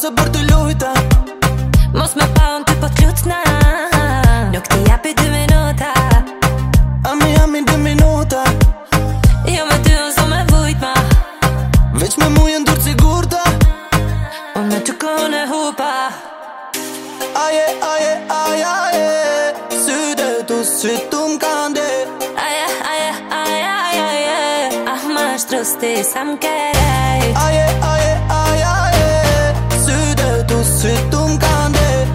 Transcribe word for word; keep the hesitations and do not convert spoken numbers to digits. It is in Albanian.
të për të lujta. Mos me pa unë ty po t'lutna, nuk t'i japi dy minuta. Ami, ami, dy minuta. Jo me ty unë s'o me vujt ma, veç me mu jen dur sigurta. unë me ty kohën e hupa. Aje, aje, aje, aje, sytë tu, sytë tu m'kande. Aje, aje, aje, aje, aje, ah ma shtrosti sa m'kerej. Aje, aje